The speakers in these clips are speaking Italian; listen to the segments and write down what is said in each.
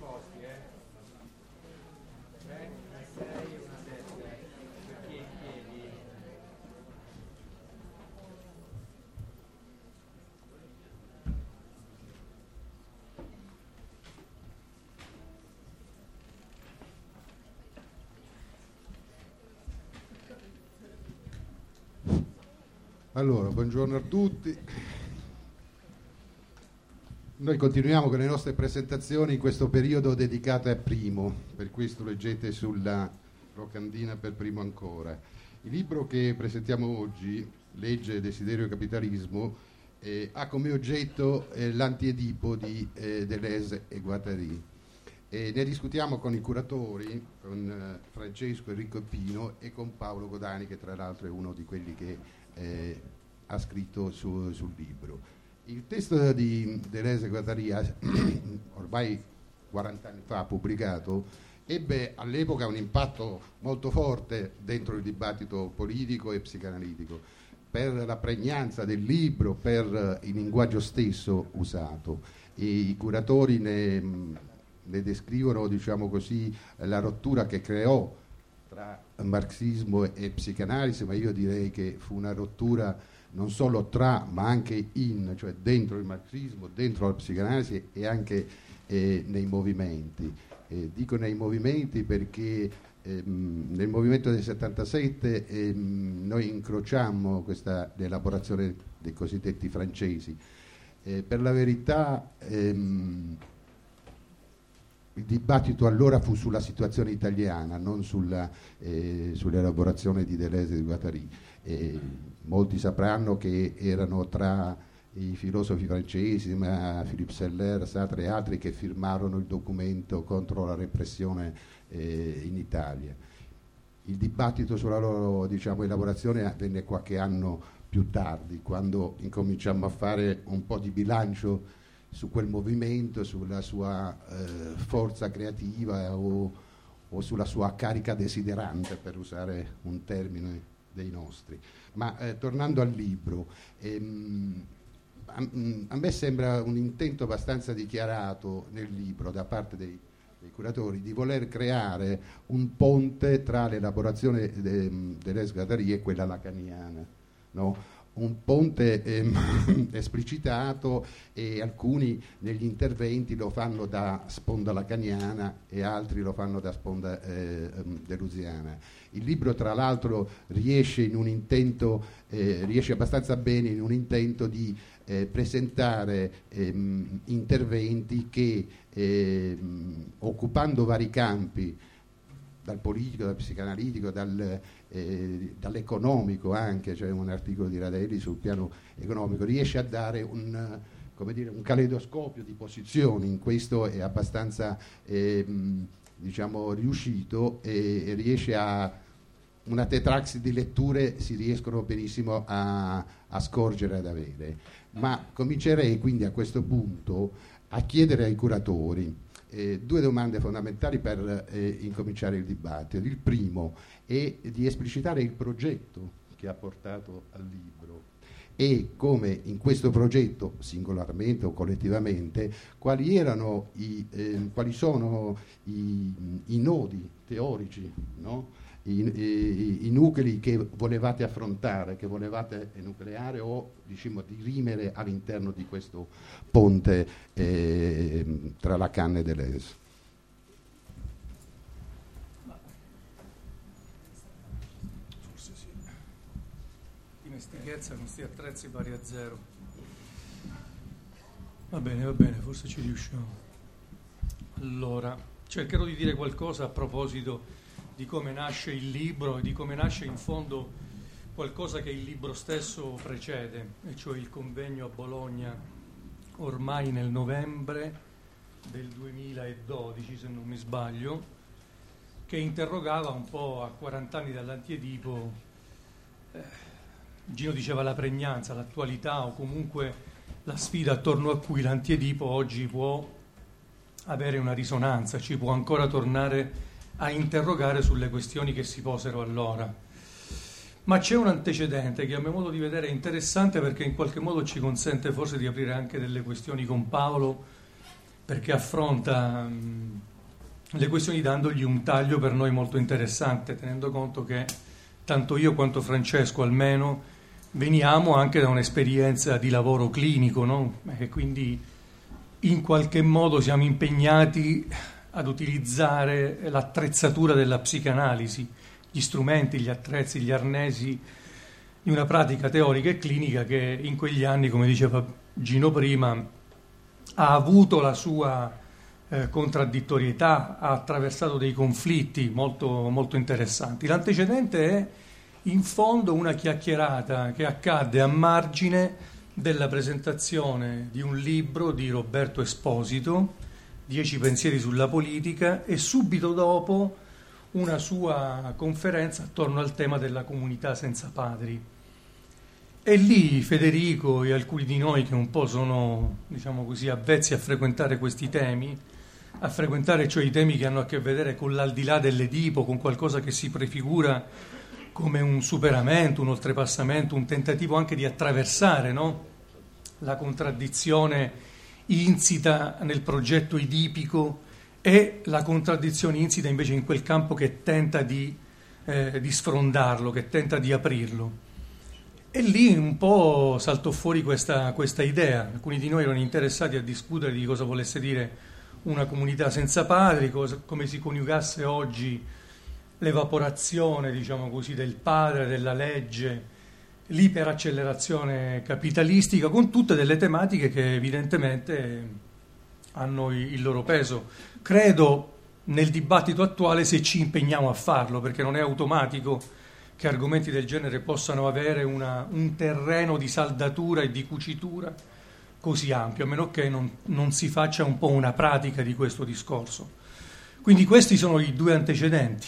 Allora, buongiorno a tutti. Noi continuiamo con le nostre presentazioni in questo periodo dedicato a Primo, per questo leggete sulla locandina Per Primo ancora. Il libro che presentiamo oggi, Legge, Desiderio e Capitalismo, ha come oggetto l'Anti-Edipo di Deleuze e Guattari. Ne discutiamo con i curatori, con Francesco Enrico Pino e con Paolo Godani, che tra l'altro è uno di quelli che ha scritto sul libro. Il testo di Deleuze e Guattari, ormai 40 anni fa pubblicato, ebbe all'epoca un impatto molto forte dentro il dibattito politico e psicanalitico, per la pregnanza del libro, per il linguaggio stesso usato. I curatori ne descrivono, diciamo così, la rottura che creò tra marxismo e psicanalisi, ma io direi che fu una rottura non solo tra, ma anche cioè dentro il marxismo, dentro la psicanalisi e anche nei movimenti. Dico nei movimenti perché nel movimento del 77 noi incrociammo questa elaborazione dei cosiddetti francesi. Per la verità il dibattito allora fu sulla situazione italiana, non sull'elaborazione di Deleuze e di Guattari. Molti sapranno che erano tra i filosofi francesi, ma Philippe Seller, Sartre e altri, che firmarono il documento contro la repressione in Italia. Il dibattito sulla loro, diciamo, elaborazione avvenne qualche anno più tardi, quando incominciammo a fare un po' di bilancio su quel movimento, sulla sua forza creativa o sulla sua carica desiderante, per usare un termine dei nostri. Ma tornando al libro, a me sembra un intento abbastanza dichiarato nel libro da parte dei curatori di voler creare un ponte tra l'elaborazione Deleuze Guattari e quella lacaniana, no? Un ponte esplicitato, e alcuni negli interventi lo fanno da sponda lacaniana e altri lo fanno da sponda deleuziana. Il libro tra l'altro riesce abbastanza bene in un intento di presentare interventi che occupando vari campi, dal politico, dal psicanalitico, dall'economico anche, c'è un articolo di Radelli sul piano economico, riesce a dare un caleidoscopio di posizioni. In questo è abbastanza diciamo riuscito, e riesce a una tetraxi di letture si riescono benissimo a scorgere, ad avere. Ma comincerei quindi a questo punto a chiedere ai curatori due domande fondamentali per incominciare il dibattito. Il primo è di esplicitare il progetto che ha portato al libro e come in questo progetto, singolarmente o collettivamente, quali sono i nodi teorici, no? I nuclei che volevate affrontare, che volevate enucleare o, diciamo, dirimere all'interno di questo ponte tra Lacan e Deleuze. Forse sì. Dimestichezza con questi attrezzi pari a zero. Va bene, forse ci riusciamo. Allora, cercherò di dire qualcosa a proposito di come nasce il libro e di come nasce in fondo qualcosa che il libro stesso precede, e cioè il convegno a Bologna ormai nel novembre del 2012, se non mi sbaglio, che interrogava un po' a 40 anni dall'Anti-Edipo. Gino diceva la pregnanza, l'attualità o comunque la sfida attorno a cui l'Anti-Edipo oggi può avere una risonanza, ci può ancora tornare a interrogare sulle questioni che si posero allora. Ma c'è un antecedente che a mio modo di vedere è interessante, perché in qualche modo ci consente forse di aprire anche delle questioni con Paolo perché affronta le questioni dandogli un taglio per noi molto interessante, tenendo conto che tanto io quanto Francesco almeno veniamo anche da un'esperienza di lavoro clinico, no? E quindi in qualche modo siamo impegnati ad utilizzare l'attrezzatura della psicanalisi, gli strumenti, gli attrezzi, gli arnesi di una pratica teorica e clinica che in quegli anni, come diceva Gino prima, ha avuto la sua contraddittorietà, ha attraversato dei conflitti molto, molto interessanti. L'antecedente è in fondo una chiacchierata che accadde a margine della presentazione di un libro di Roberto Esposito, 10 pensieri sulla politica, e subito dopo una sua conferenza attorno al tema della comunità senza padri. E lì Federico e alcuni di noi che un po' sono, diciamo così, avvezzi a frequentare questi temi, a frequentare cioè i temi che hanno a che vedere con l'aldilà dell'Edipo, con qualcosa che si prefigura come un superamento, un oltrepassamento, un tentativo anche di attraversare, no? La contraddizione insita nel progetto edipico e la contraddizione insita invece in quel campo che tenta di sfrondarlo, che tenta di aprirlo. E lì un po' saltò fuori questa idea. Alcuni di noi erano interessati a discutere di cosa volesse dire una comunità senza padri, come si coniugasse oggi l'evaporazione, diciamo così, del padre, della legge, l'iperaccelerazione capitalistica, con tutte delle tematiche che evidentemente hanno il loro peso. Credo nel dibattito attuale, se ci impegniamo a farlo, perché non è automatico che argomenti del genere possano avere un terreno di saldatura e di cucitura così ampio, a meno che non si faccia un po' una pratica di questo discorso. Quindi questi sono i due antecedenti.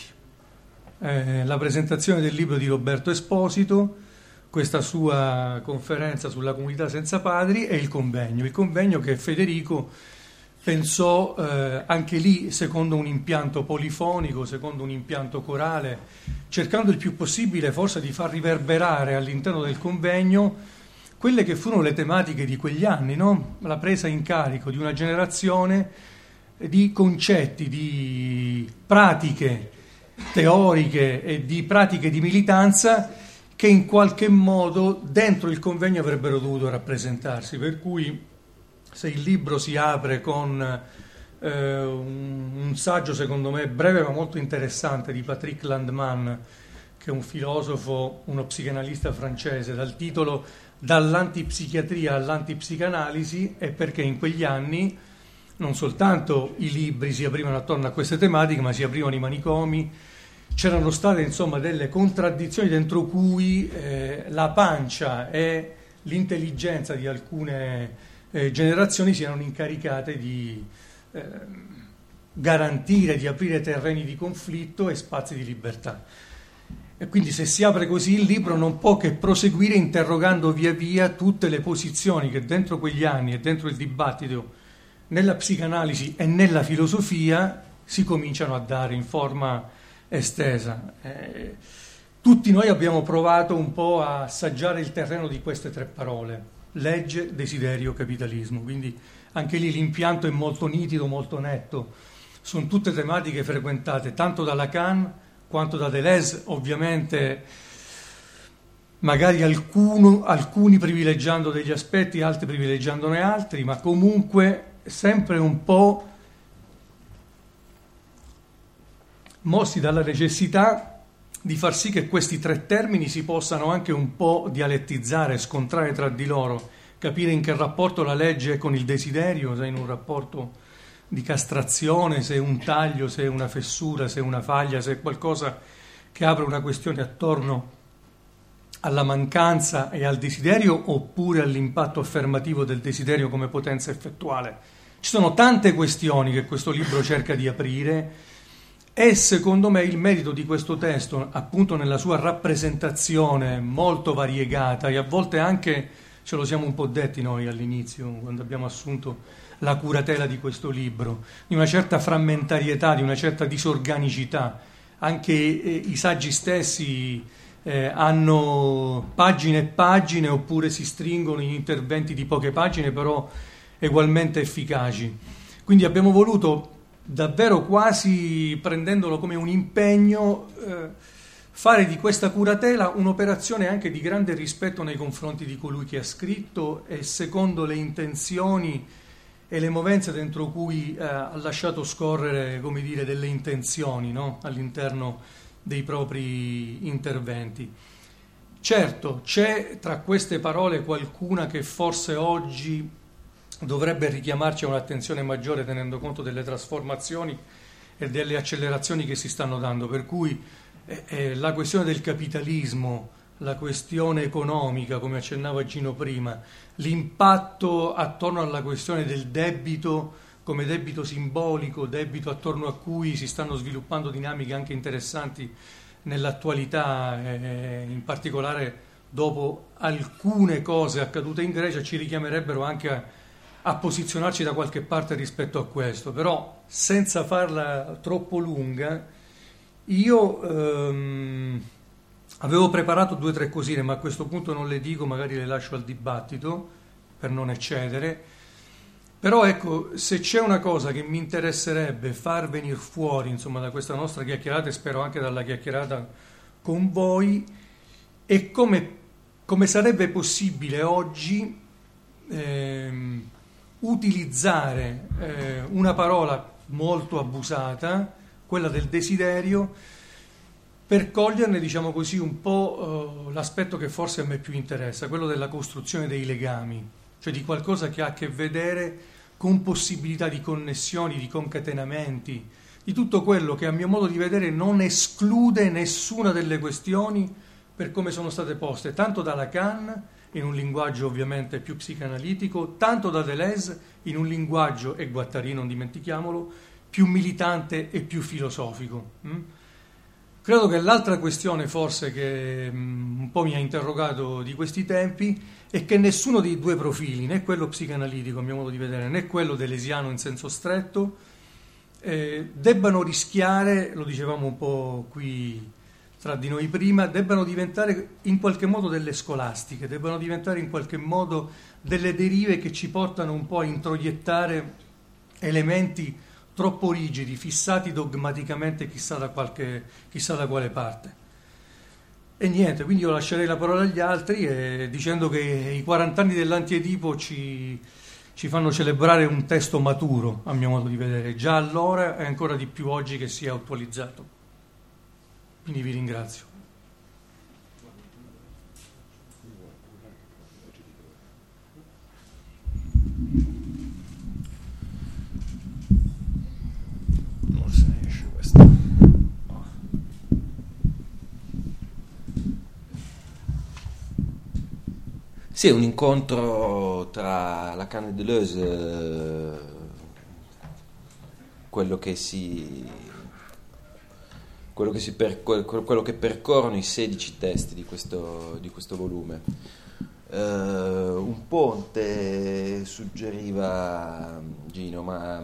La presentazione del libro di Roberto Esposito, questa sua conferenza sulla comunità senza padri, e il convegno che Federico pensò anche lì secondo un impianto polifonico, secondo un impianto corale, cercando il più possibile forse di far riverberare all'interno del convegno quelle che furono le tematiche di quegli anni, no? La presa in carico di una generazione di concetti, di pratiche teoriche e di pratiche di militanza che in qualche modo dentro il convegno avrebbero dovuto rappresentarsi, per cui se il libro si apre con un saggio secondo me breve ma molto interessante di Patrick Landman, che è un filosofo, uno psicanalista francese, dal titolo Dall'antipsichiatria all'antipsicanalisi, è perché in quegli anni non soltanto i libri si aprivano attorno a queste tematiche, ma si aprivano i manicomi, c'erano state insomma delle contraddizioni dentro cui la pancia e l'intelligenza di alcune generazioni si erano incaricate di garantire, di aprire terreni di conflitto e spazi di libertà. E quindi se si apre così il libro non può che proseguire interrogando via via tutte le posizioni che dentro quegli anni e dentro il dibattito nella psicanalisi e nella filosofia si cominciano a dare in forma estesa. Tutti noi abbiamo provato un po' a assaggiare il terreno di queste tre parole: legge, desiderio, capitalismo. Quindi anche lì l'impianto è molto nitido, molto netto. Sono tutte tematiche frequentate tanto da Lacan quanto da Deleuze, ovviamente magari alcuni privilegiando degli aspetti, altri privilegiandone altri, ma comunque sempre un po' mossi dalla necessità di far sì che questi tre termini si possano anche un po' dialettizzare, scontrare tra di loro, capire in che rapporto la legge è con il desiderio, se è in un rapporto di castrazione, se è un taglio, se è una fessura, se è una faglia, se è qualcosa che apre una questione attorno alla mancanza e al desiderio, oppure all'impatto affermativo del desiderio come potenza effettuale. Ci sono tante questioni che questo libro cerca di aprire e secondo me il merito di questo testo, appunto nella sua rappresentazione molto variegata, e a volte anche ce lo siamo un po' detti noi all'inizio quando abbiamo assunto la curatela di questo libro, di una certa frammentarietà, di una certa disorganicità. Anche i saggi stessi hanno pagine e pagine, oppure si stringono in interventi di poche pagine però ugualmente efficaci. Quindi abbiamo voluto, davvero quasi prendendolo come un impegno, fare di questa curatela un'operazione anche di grande rispetto nei confronti di colui che ha scritto e secondo le intenzioni e le movenze dentro cui ha lasciato scorrere, come dire, delle intenzioni, no? All'interno dei propri interventi. Certo, c'è tra queste parole qualcuna che forse oggi dovrebbe richiamarci a un'attenzione maggiore tenendo conto delle trasformazioni e delle accelerazioni che si stanno dando, per cui la questione del capitalismo, la questione economica, come accennava Gino prima, l'impatto attorno alla questione del debito come debito simbolico, debito attorno a cui si stanno sviluppando dinamiche anche interessanti nell'attualità, in particolare dopo alcune cose accadute in Grecia, ci richiamerebbero anche a posizionarci da qualche parte rispetto a questo. Però, senza farla troppo lunga, io avevo preparato 2 o 3 cosine, ma a questo punto non le dico, magari le lascio al dibattito per non eccedere. Però ecco, se c'è una cosa che mi interesserebbe far venire fuori, insomma, da questa nostra chiacchierata, e spero anche dalla chiacchierata con voi, è come sarebbe possibile oggi utilizzare una parola molto abusata, quella del desiderio, per coglierne, diciamo così, un po' l'aspetto che forse a me più interessa, quello della costruzione dei legami, cioè di qualcosa che ha a che vedere con possibilità di connessioni, di concatenamenti, di tutto quello che a mio modo di vedere non esclude nessuna delle questioni per come sono state poste, tanto da Lacan, in un linguaggio ovviamente più psicanalitico, tanto da Deleuze, in un linguaggio, e Guattari non dimentichiamolo, più militante e più filosofico. Credo che l'altra questione forse che un po' mi ha interrogato di questi tempi è che nessuno dei 2 profili, né quello psicanalitico a mio modo di vedere, né quello deleuziano in senso stretto, debbano rischiare, lo dicevamo un po' qui tra di noi prima, debbano diventare in qualche modo delle scolastiche, debbano diventare in qualche modo delle derive che ci portano un po' a introiettare elementi troppo rigidi, fissati dogmaticamente chissà da quale parte. E niente, quindi io lascerei la parola agli altri dicendo che i 40 anni dell'Antiedipo ci fanno celebrare un testo maturo, a mio modo di vedere, già allora e ancora di più oggi che si è attualizzato. Quindi vi ringrazio. Non se ne esce questo. Sì, è un incontro tra Lacan e Deleuze, quello che percorrono i 16 testi di questo volume. Un ponte suggeriva Gino, ma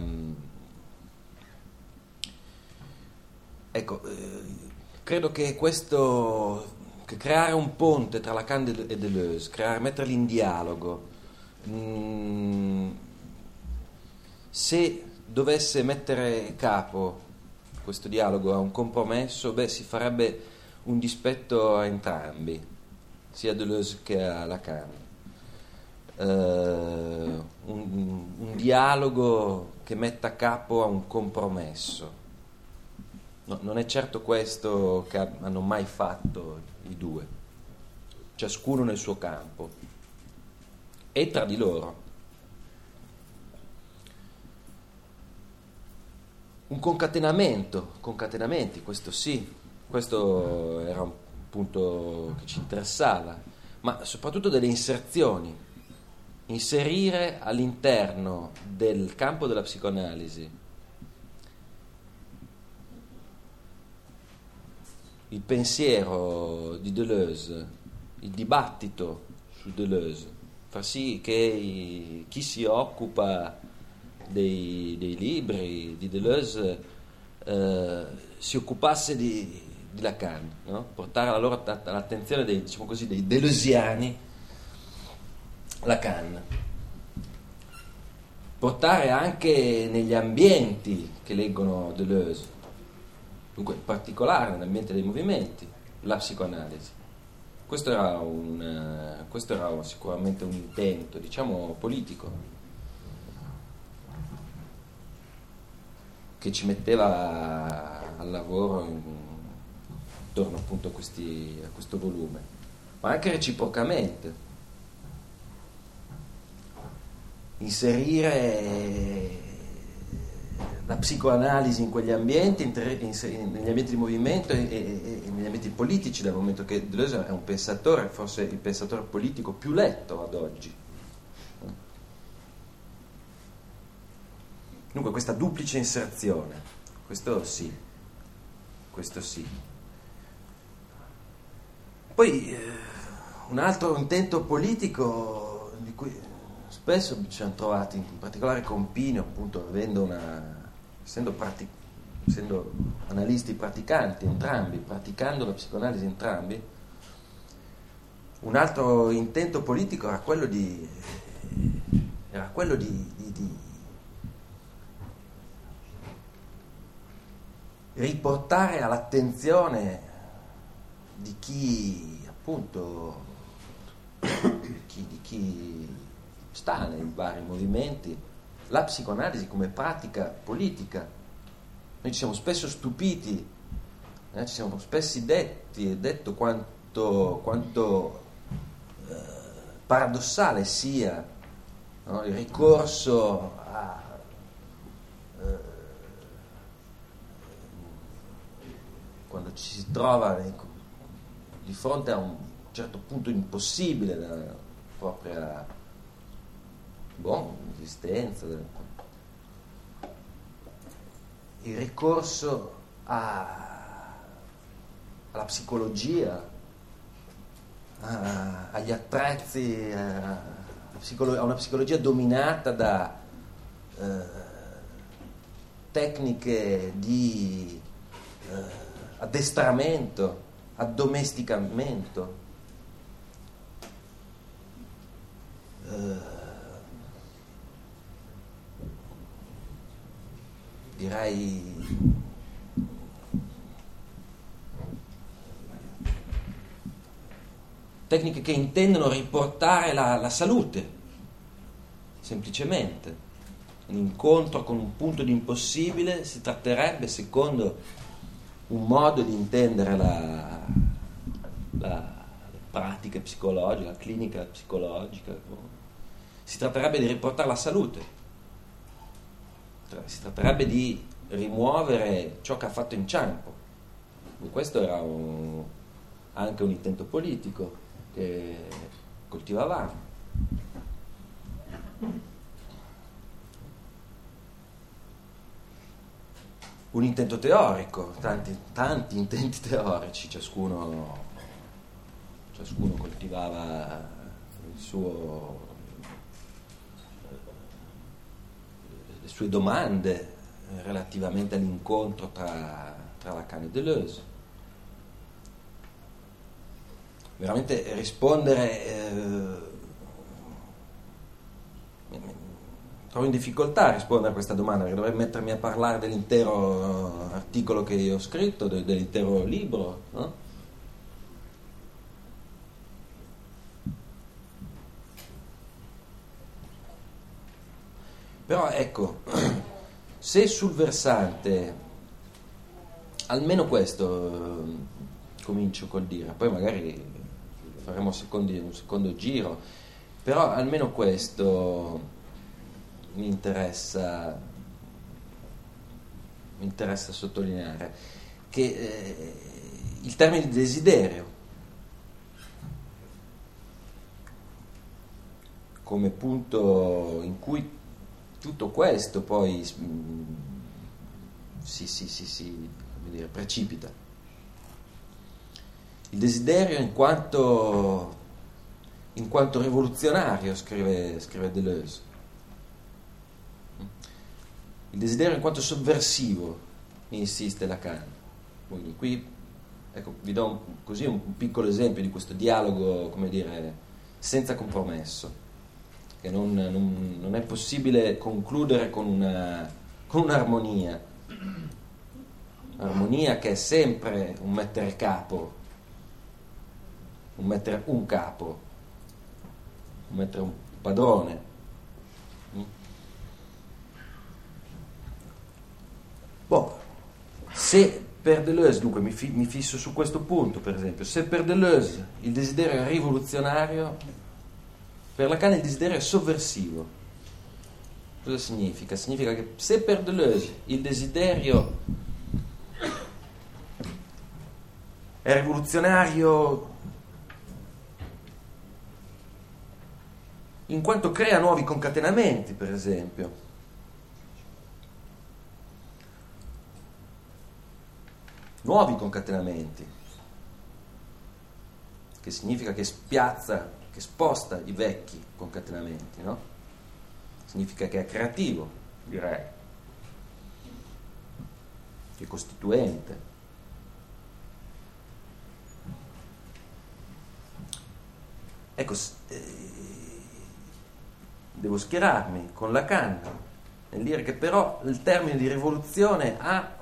ecco, credo che creare un ponte tra Lacan e Deleuze, metterli in dialogo, se dovesse mettere capo questo dialogo a un compromesso, si farebbe un dispetto a entrambi, sia a Deleuze che a Lacan. Un dialogo che metta capo a un compromesso. No, non è certo questo che hanno mai fatto i 2, ciascuno nel suo campo e tra di loro. Un concatenamenti, questo sì, questo era un punto che ci interessava, ma soprattutto delle inserzioni, inserire all'interno del campo della psicoanalisi il pensiero di Deleuze, il dibattito su Deleuze, far sì che chi si occupa dei libri di Deleuze si occupasse di Lacan, no? Portare l'attenzione dei deleuziani Lacan. portare anche negli ambienti che leggono Deleuze, dunque in particolare nell'ambiente dei movimenti, la psicoanalisi. Questo era sicuramente un intento, diciamo, politico, che ci metteva al lavoro intorno appunto a questo volume, ma anche reciprocamente. Inserire la psicoanalisi in quegli ambienti, negli ambienti di movimento e negli ambienti politici, dal momento che Deleuze è un pensatore, forse il pensatore politico più letto ad oggi. Dunque questa duplice inserzione, questo sì. Poi un altro intento politico di cui spesso ci siamo trovati, in particolare con Pino, appunto, essendo analisti praticanti entrambi, praticando la psicoanalisi entrambi, un altro intento politico era quello di riportare all'attenzione di chi appunto di chi sta nei vari movimenti la psicoanalisi come pratica politica. Noi ci siamo spesso stupiti, ci siamo spesso detto quanto paradossale sia, no? Il ricorso quando ci si trova di fronte a un certo punto impossibile della propria esistenza, il ricorso alla psicologia, agli attrezzi, a una psicologia dominata da tecniche di addestramento, addomesticamento, direi tecniche che intendono riportare la salute, semplicemente. Un incontro con un punto di impossibile si tratterebbe, secondo un modo di intendere la pratica psicologica, la clinica psicologica, si tratterebbe di riportare la salute, si tratterebbe di rimuovere ciò che ha fatto inciampo. Questo era anche un intento politico che coltivavamo. Un intento teorico, tanti intenti teorici, ciascuno coltivava le sue domande relativamente all'incontro tra Lacan e Deleuze. Veramente rispondere, trovo in difficoltà a rispondere a questa domanda, perché dovrei mettermi a parlare dell'intero articolo che io ho scritto, dell'intero libro, no? Però ecco, se sul versante, almeno questo comincio col dire, poi magari faremo un secondo giro, però almeno questo mi interessa sottolineare, che il termine di desiderio come punto in cui tutto questo poi si precipita. Il desiderio in quanto rivoluzionario, scrive Deleuze. Il desiderio in quanto sovversivo, insiste Lacan. Quindi qui, ecco, vi do un piccolo esempio di questo dialogo, senza compromesso. che non è possibile concludere con un'armonia. Armonia che è sempre un mettere capo, un mettere un capo, un mettere un padrone. Se per Deleuze, dunque mi fisso su questo punto per esempio, se per Deleuze il desiderio è rivoluzionario, per Lacan il desiderio è sovversivo. Cosa significa? Significa che se per Deleuze il desiderio è rivoluzionario in quanto crea nuovi concatenamenti, per esempio, nuovi concatenamenti, che significa che spiazza, che sposta i vecchi concatenamenti, no? Significa che è creativo, direi, che è costituente. Ecco, devo schierarmi con Lacan nel dire che però il termine di rivoluzione ha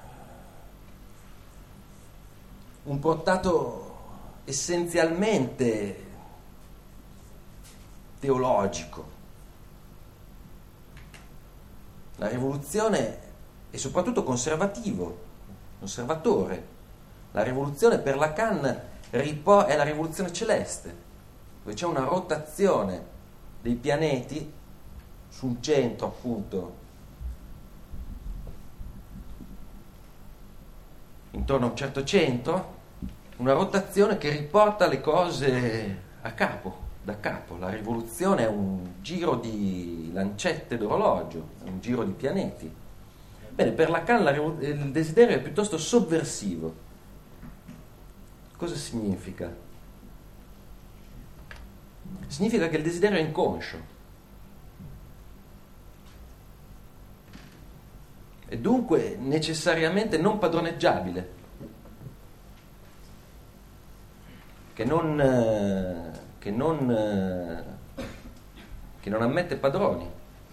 un portato essenzialmente teologico. La rivoluzione è soprattutto conservatore. La rivoluzione per Lacan è la rivoluzione celeste, dove c'è una rotazione dei pianeti su un centro, appunto, intorno a un certo centro, una rotazione che riporta le cose a capo, da capo. La rivoluzione è un giro di lancette d'orologio, è un giro di pianeti. Bene, per Lacan il desiderio è piuttosto sovversivo. Cosa significa? Significa che il desiderio è inconscio e dunque necessariamente non padroneggiabile, che non ammette padroni.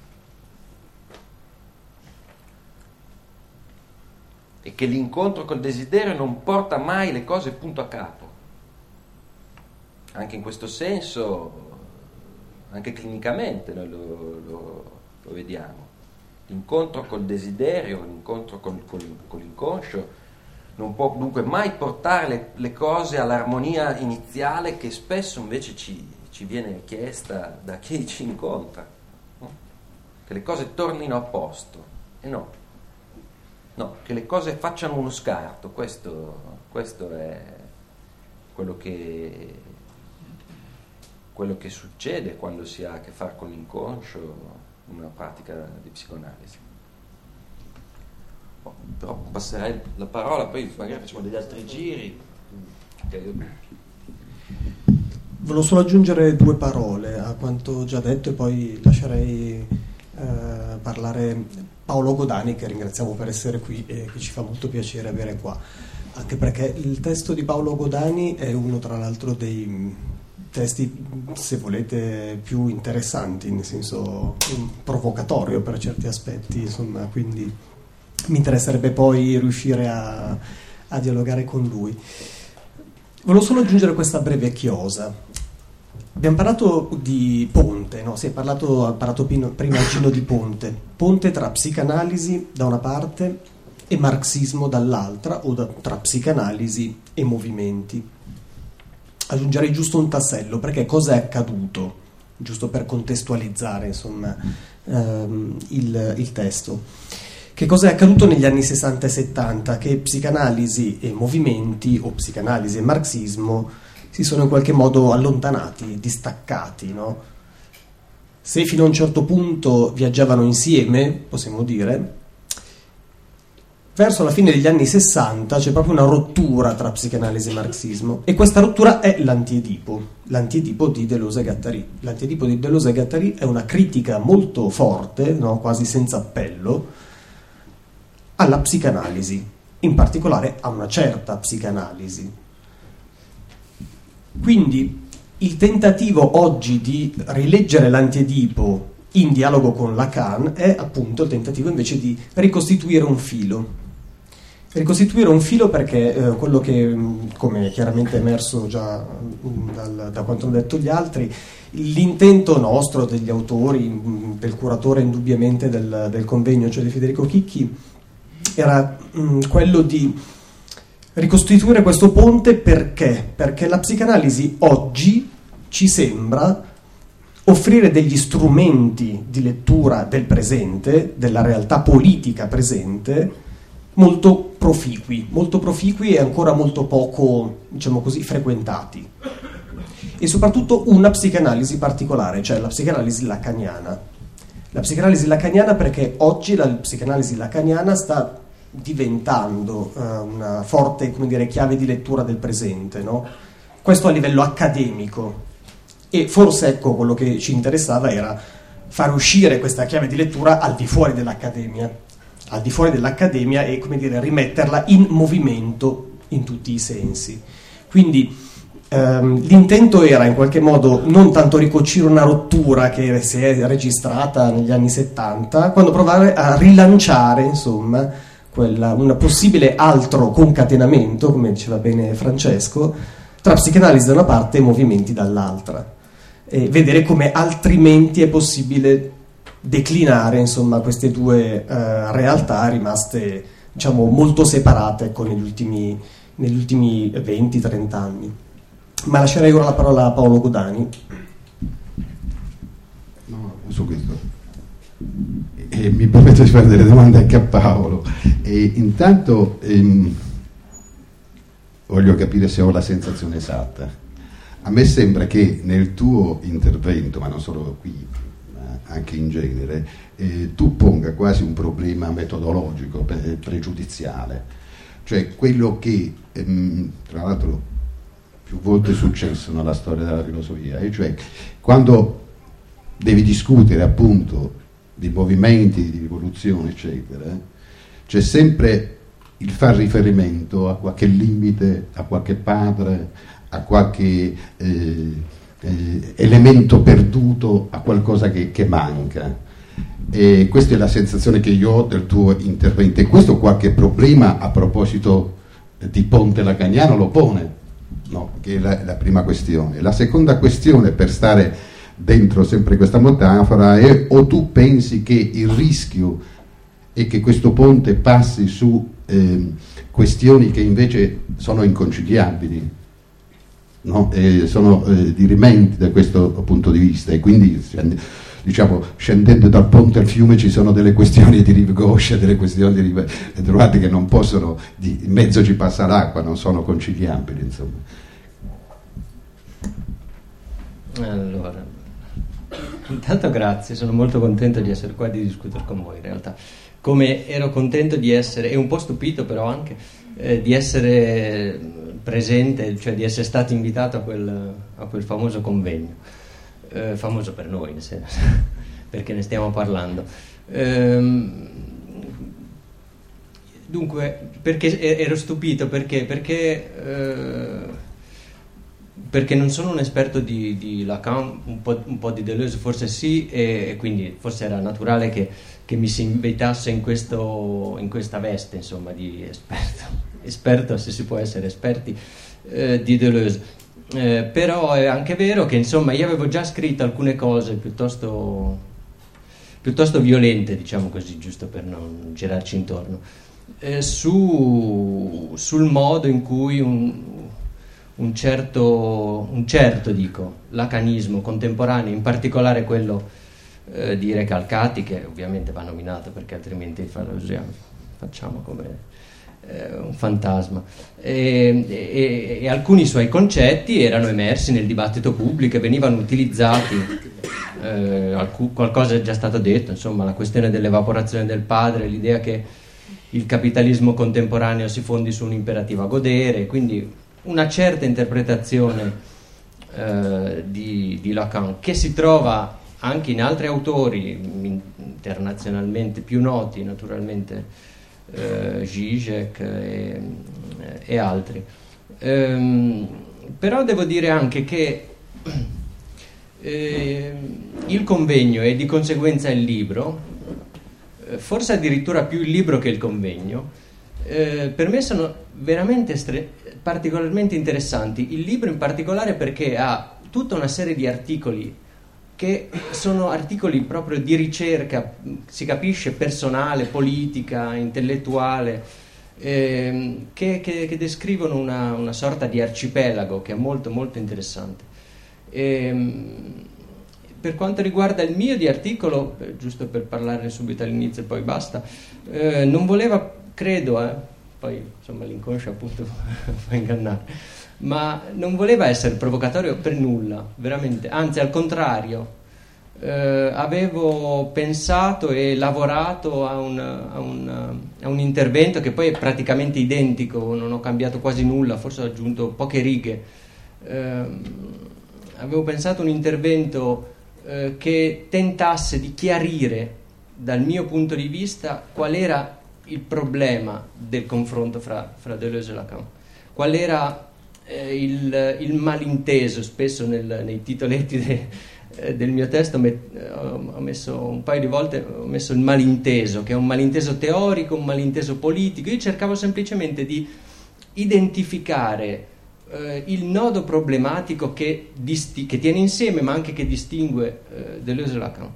E che l'incontro col desiderio non porta mai le cose punto a capo. Anche in questo senso, anche clinicamente noi lo vediamo. L'incontro col desiderio, l'incontro con l'inconscio non può dunque mai portare le cose all'armonia iniziale che spesso invece ci viene chiesta da chi ci incontra, no? Che le cose tornino a posto, e no, che le cose facciano uno scarto. Questo è quello che succede quando si ha a che fare con l'inconscio in una pratica di psicoanalisi. Però passerei la parola, poi magari facciamo degli altri giri. Volevo solo aggiungere 2 parole a quanto già detto e poi lascerei parlare Paolo Godani, che ringraziamo per essere qui e che ci fa molto piacere avere qua, anche perché il testo di Paolo Godani è uno tra l'altro dei testi, se volete, più interessanti, nel senso provocatorio per certi aspetti, insomma, quindi mi interesserebbe poi riuscire a dialogare con lui. Volevo solo aggiungere questa breve chiosa. Abbiamo parlato di ponte, no? Ha parlato prima Gino di ponte tra psicanalisi da una parte e marxismo dall'altra, o tra psicanalisi e movimenti. Aggiungerei giusto un tassello, perché cosa è accaduto, giusto per contestualizzare, insomma, il testo. Che cosa è accaduto negli anni 60 e 70? Che psicanalisi e movimenti, o psicanalisi e marxismo, si sono in qualche modo allontanati, distaccati, no? Se fino a un certo punto viaggiavano insieme, possiamo dire, verso la fine degli anni 60 c'è proprio una rottura tra psicanalisi e marxismo, e questa rottura è l'antiedipo di Deleuze e Guattari. L'antiedipo di Deleuze e Guattari è una critica molto forte, no? Quasi senza appello, alla psicanalisi, in particolare a una certa psicanalisi. Quindi il tentativo oggi di rileggere l'Anti-Edipo in dialogo con Lacan è appunto il tentativo invece di ricostituire un filo. Ricostituire un filo perché quello che, come chiaramente è emerso già da quanto hanno detto gli altri, l'intento nostro, degli autori, del curatore indubbiamente del convegno, cioè di Federico Chicchi, era quello di ricostituire questo ponte perché la psicanalisi oggi ci sembra offrire degli strumenti di lettura del presente, della realtà politica presente, molto proficui e ancora molto poco, diciamo così, frequentati. E soprattutto una psicanalisi particolare, cioè la psicanalisi lacaniana. La psicanalisi lacaniana perché oggi la psicanalisi lacaniana sta diventando una forte, come dire, chiave di lettura del presente, no? Questo a livello accademico. E forse, ecco, quello che ci interessava era far uscire questa chiave di lettura al di fuori dell'accademia e, come dire, rimetterla in movimento in tutti i sensi. Quindi l'intento era in qualche modo non tanto ricucire una rottura che si è registrata negli anni 70, quando provare a rilanciare, insomma, un possibile altro concatenamento, come diceva bene Francesco, tra psicanalisi da una parte e movimenti dall'altra, e vedere come altrimenti è possibile declinare, insomma, queste due realtà rimaste, diciamo, molto separate, ecco, negli ultimi 20-30 anni. Ma lascerei ora la parola a Paolo Godani. No, su questo. Mi permetto di fare delle domande anche a Paolo. Intanto voglio capire se ho la sensazione esatta. A me sembra che nel tuo intervento, ma non solo qui, ma anche in genere, tu ponga quasi un problema metodologico, pregiudiziale. Cioè quello che, tra l'altro, più volte è successo nella storia della filosofia, e cioè quando devi discutere appunto di movimenti, di rivoluzione, eccetera, c'è sempre il far riferimento a qualche limite, a qualche padre, a qualche elemento perduto, a qualcosa che manca. E questa è la sensazione che io ho del tuo intervento, e questo qualche problema a proposito di ponte lacaniano lo pone, no? Che è la prima questione. La seconda questione, per stare dentro sempre questa metafora, è: o tu pensi che il rischio è che questo ponte passi su questioni che invece sono inconciliabili, no? Sono dirimenti da questo punto di vista, e quindi, diciamo, scendendo dal ponte al fiume ci sono delle questioni di rive gauche, delle questioni di rive droite che non possono, in mezzo ci passa l'acqua, non sono conciliabili, insomma. Allora, intanto grazie, sono molto contento di essere qua e di discutere con voi. In realtà, come ero contento di essere, e un po' stupito però anche, di essere presente, cioè di essere stato invitato a quel famoso convegno. Famoso per noi, nel senso, perché ne stiamo parlando. Dunque, perché ero stupito? Perché non sono un esperto di Lacan, un po' di Deleuze forse sì, e quindi forse era naturale che mi si invitasse in questa veste, insomma, di esperto, se si può essere esperti, di Deleuze. Però è anche vero che, insomma, io avevo già scritto alcune cose piuttosto violente, diciamo così, giusto per non girarci intorno, sul modo in cui un certo dico lacanismo contemporaneo, in particolare quello di Recalcati, che ovviamente va nominato perché altrimenti facciamo come un fantasma, e alcuni suoi concetti erano emersi nel dibattito pubblico e venivano utilizzati. Qualcosa è già stato detto, insomma, la questione dell'evaporazione del padre, l'idea che il capitalismo contemporaneo si fondi su un imperativo a godere, quindi una certa interpretazione di Lacan, che si trova anche in altri autori internazionalmente più noti, naturalmente Zizek e altri. Però devo dire anche che il convegno e di conseguenza il libro, forse addirittura più il libro che il convegno, per me sono veramente particolarmente interessanti. Il libro in particolare perché ha tutta una serie di articoli che sono articoli proprio di ricerca, si capisce, personale, politica, intellettuale, che descrivono una sorta di arcipelago che è molto molto interessante. Per quanto riguarda il mio di articolo, giusto per parlarne subito all'inizio e poi basta, non voleva, credo, poi insomma l'inconscio appunto può ingannare, ma non voleva essere provocatorio per nulla, veramente, anzi al contrario. Avevo pensato e lavorato a un intervento che poi è praticamente identico, non ho cambiato quasi nulla, forse ho aggiunto poche righe. Avevo pensato a un intervento che tentasse di chiarire dal mio punto di vista qual era il problema del confronto fra Deleuze e Lacan, qual era il malinteso. Spesso nei titoletti del mio testo ho messo un paio di volte il malinteso, che è un malinteso teorico, un malinteso politico. Io cercavo semplicemente di identificare il nodo problematico che tiene insieme ma anche che distingue Deleuze e Lacan,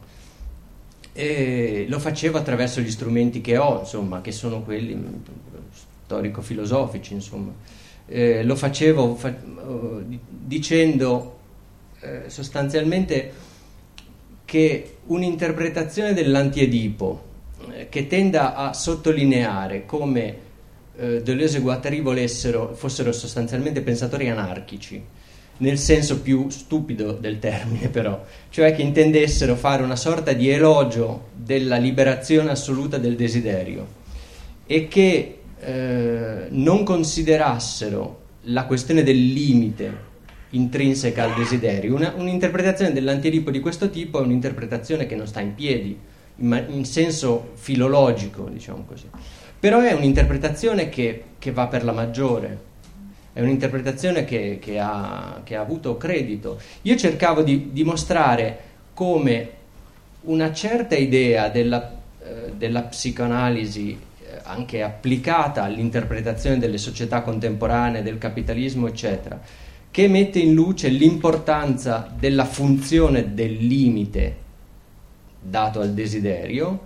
e lo facevo attraverso gli strumenti che ho, insomma, che sono quelli storico-filosofici, insomma. Lo facevo dicendo sostanzialmente che un'interpretazione dell'Antiedipo che tenda a sottolineare come Deleuze e Guattari fossero sostanzialmente pensatori anarchici, nel senso più stupido del termine, però, cioè che intendessero fare una sorta di elogio della liberazione assoluta del desiderio e che non considerassero la questione del limite intrinseca al desiderio. Un'interpretazione dell'Antiedipo di questo tipo è un'interpretazione che non sta in piedi in senso filologico, diciamo così, però è un'interpretazione che va per la maggiore, è un'interpretazione che ha avuto credito. Io cercavo di dimostrare come una certa idea della psicoanalisi, anche applicata all'interpretazione delle società contemporanee, del capitalismo, eccetera, che mette in luce l'importanza della funzione del limite dato al desiderio,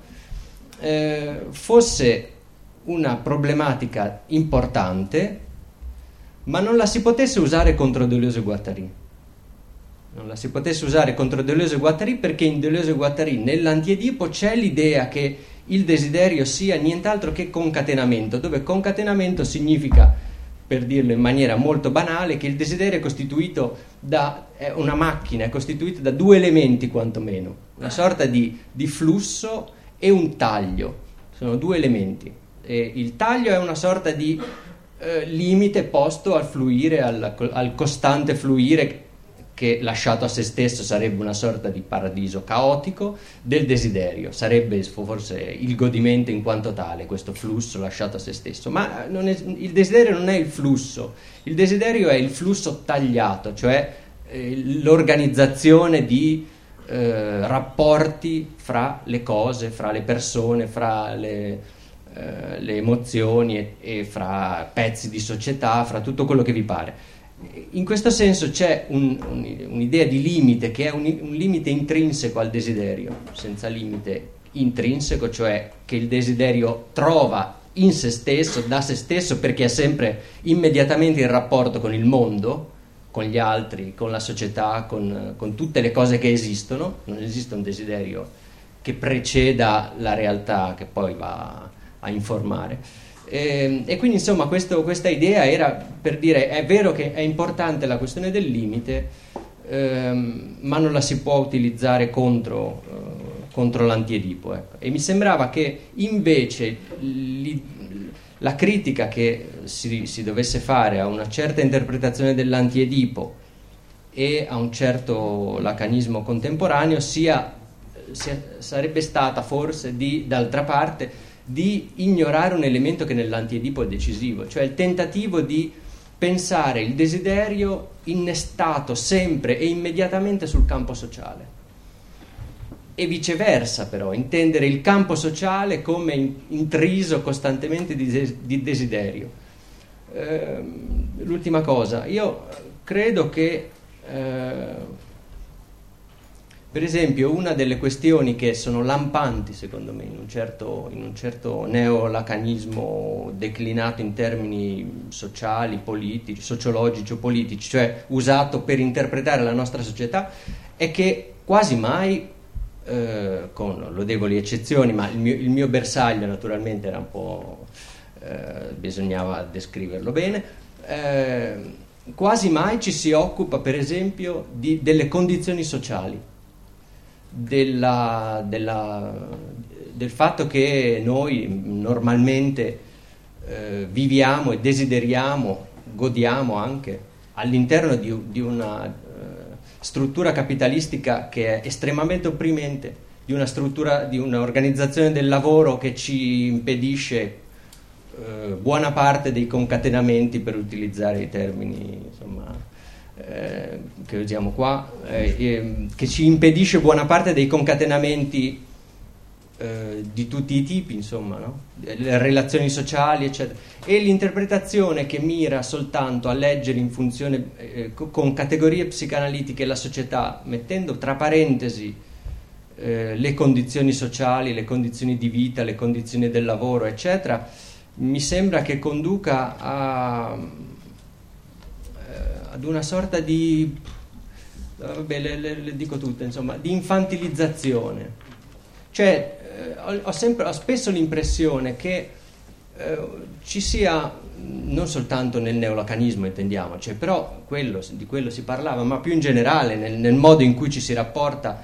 fosse una problematica importante, ma non la si potesse usare contro Deleuze e Guattari. Non la si potesse usare contro Deleuze e Guattari perché in Deleuze e Guattari, nell'Antiedipo, c'è l'idea che il desiderio sia nient'altro che concatenamento, dove concatenamento significa, per dirlo in maniera molto banale, che il desiderio è costituito è una macchina, è costituita da due elementi quantomeno, una sorta di flusso e un taglio, sono due elementi. E il taglio è una sorta di limite posto al fluire, al costante fluire, che lasciato a se stesso sarebbe una sorta di paradiso caotico del desiderio, sarebbe forse il godimento in quanto tale, questo flusso lasciato a se stesso. Ma il desiderio non è il flusso, il desiderio è il flusso tagliato, cioè l'organizzazione di rapporti fra le cose, fra le persone, fra le emozioni e fra pezzi di società, fra tutto quello che vi pare. In questo senso c'è un'idea di limite che è un limite intrinseco al desiderio, senza limite intrinseco, cioè che il desiderio trova in se stesso, da se stesso, perché è sempre immediatamente in rapporto con il mondo, con gli altri, con la società, con tutte le cose che esistono. Non esiste un desiderio che preceda la realtà che poi va a informare. E quindi insomma questa idea era per dire: è vero che è importante la questione del limite, ma non la si può utilizzare contro l'Antiedipo, ecco. E mi sembrava che invece la critica che si dovesse fare a una certa interpretazione dell'Antiedipo e a un certo lacanismo contemporaneo sarebbe stata forse d'altra parte di ignorare un elemento che nell'Antiedipo è decisivo, cioè il tentativo di pensare il desiderio innestato sempre e immediatamente sul campo sociale, e viceversa però intendere il campo sociale come intriso costantemente di desiderio. L'ultima cosa, io credo che per esempio una delle questioni che sono lampanti secondo me in un certo neolacanismo declinato in termini sociali, politici, sociologici o politici, cioè usato per interpretare la nostra società, è che quasi mai, con lodevoli eccezioni, ma il mio bersaglio naturalmente era un po', bisognava descriverlo bene, quasi mai ci si occupa per esempio delle condizioni sociali, del fatto che noi normalmente viviamo e desideriamo, godiamo anche all'interno di una struttura capitalistica che è estremamente opprimente, di una struttura, di un'organizzazione del lavoro che ci impedisce buona parte dei concatenamenti, per utilizzare i termini insomma che usiamo qua, che ci impedisce buona parte dei concatenamenti di tutti i tipi, insomma, no? Le relazioni sociali, eccetera. E l'interpretazione che mira soltanto a leggere in funzione con categorie psicanalitiche la società, mettendo tra parentesi le condizioni sociali, le condizioni di vita, le condizioni del lavoro, eccetera, mi sembra che conduca ad una sorta di, vabbè, le dico tutte, insomma, di infantilizzazione. Cioè ho spesso l'impressione che ci sia, non soltanto nel neolacanismo intendiamoci, però di quello si parlava, ma più in generale nel modo in cui ci si rapporta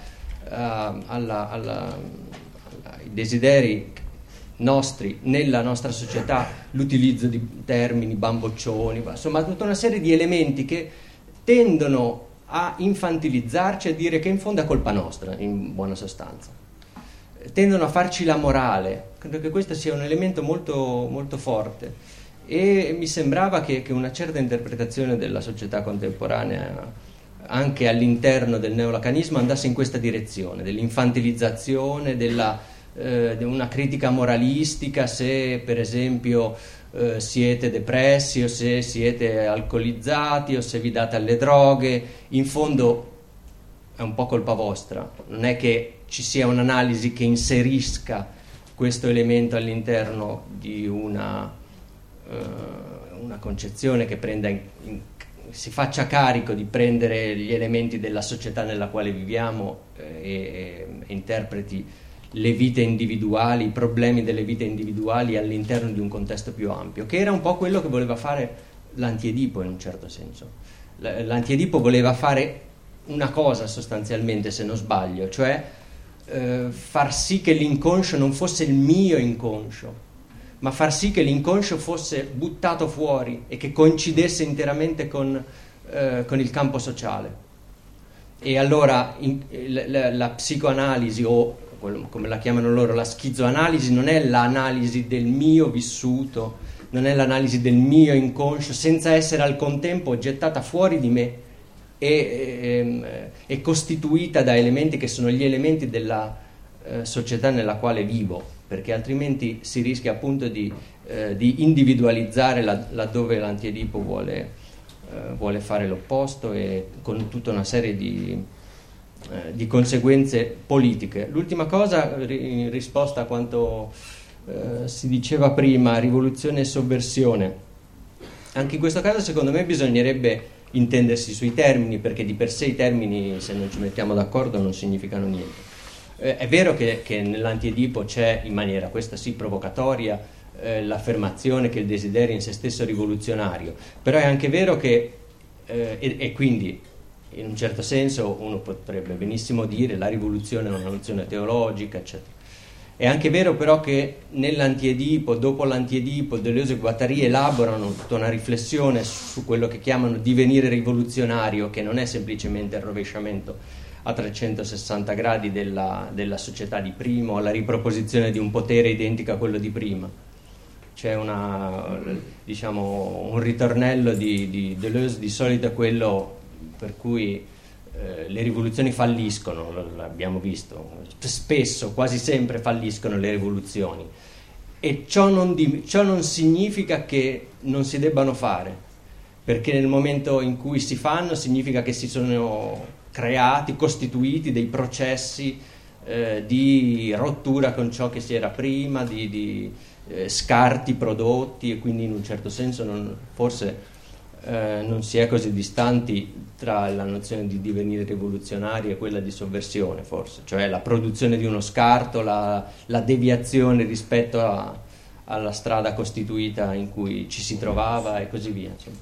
ai desideri nostri nella nostra società, l'utilizzo di termini, bamboccioni, insomma tutta una serie di elementi che tendono a infantilizzarci, a dire che in fondo è colpa nostra, in buona sostanza, tendono a farci la morale. Credo che questo sia un elemento molto, molto forte, e mi sembrava che una certa interpretazione della società contemporanea anche all'interno del neolacanismo andasse in questa direzione, dell'infantilizzazione, di una critica moralistica, se per esempio siete depressi o se siete alcolizzati o se vi date alle droghe, in fondo è un po' colpa vostra, non è che ci sia un'analisi che inserisca questo elemento all'interno di una concezione che si faccia carico di prendere gli elementi della società nella quale viviamo e interpreti le vite individuali, i problemi delle vite individuali all'interno di un contesto più ampio, che era un po' quello che voleva fare l'Antiedipo in un certo senso. L'Antiedipo voleva fare una cosa sostanzialmente, se non sbaglio, cioè far sì che l'inconscio non fosse il mio inconscio, ma far sì che l'inconscio fosse buttato fuori e che coincidesse interamente con il campo sociale. E allora la psicoanalisi, o come la chiamano loro, la schizoanalisi, non è l'analisi del mio vissuto, non è l'analisi del mio inconscio, senza essere al contempo gettata fuori di me e costituita da elementi che sono gli elementi della società nella quale vivo, perché altrimenti si rischia appunto di individualizzare laddove l'Antiedipo vuole fare l'opposto, e con tutta una serie di conseguenze politiche. L'ultima cosa, in risposta a quanto si diceva prima, rivoluzione e sovversione, anche in questo caso secondo me bisognerebbe intendersi sui termini, perché di per sé i termini, se non ci mettiamo d'accordo, non significano niente. È vero che nell'Antiedipo c'è, in maniera questa sì provocatoria, l'affermazione che il desiderio in se stesso è rivoluzionario, però è anche vero che e quindi in un certo senso uno potrebbe benissimo dire la rivoluzione è una nozione teologica, eccetera. È anche vero però che nell'Antiedipo, dopo l'Antiedipo, Deleuze e Guattari elaborano tutta una riflessione su quello che chiamano divenire rivoluzionario, che non è semplicemente il rovesciamento a 360 gradi della società di prima, o la riproposizione di un potere identico a quello di prima. c'è diciamo, un ritornello di Deleuze, di solito è quello per cui le rivoluzioni falliscono, l'abbiamo visto, spesso, quasi sempre falliscono le rivoluzioni, e ciò non significa che non si debbano fare, perché nel momento in cui si fanno significa che si sono costituiti dei processi di rottura con ciò che si era prima, di scarti prodotti, e quindi in un certo senso forse non si è così distanti tra la nozione di divenire rivoluzionari e quella di sovversione, forse, cioè la produzione di uno scarto, la deviazione rispetto alla strada costituita in cui ci si trovava e così via, insomma.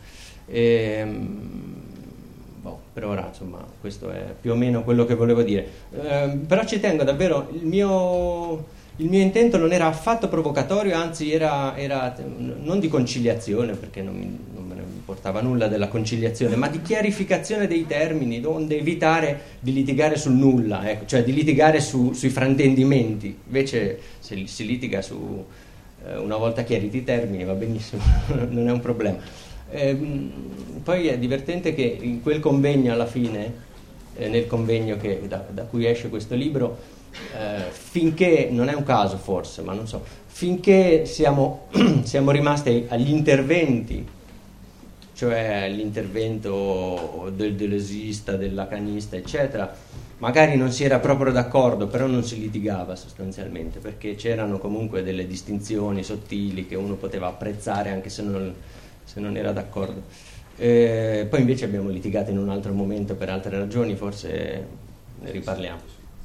Per ora, insomma, questo è più o meno quello che volevo dire, però ci tengo davvero, il mio intento non era affatto provocatorio, anzi era non di conciliazione, perché non me ne importava nulla della conciliazione, ma di chiarificazione dei termini, onde evitare di litigare sul nulla, ecco, cioè di litigare sui fraintendimenti. Invece se si litiga su una volta chiariti i termini va benissimo, non è un problema. Poi è divertente che in quel convegno alla fine, nel convegno da cui esce questo libro, finché, non è un caso forse, ma non so, finché siamo rimasti agli interventi, cioè l'intervento del deleusista, del lacanista, eccetera, magari non si era proprio d'accordo, però non si litigava sostanzialmente, perché c'erano comunque delle distinzioni sottili che uno poteva apprezzare anche se non era d'accordo. Poi invece abbiamo litigato in un altro momento per altre ragioni, forse ne riparliamo.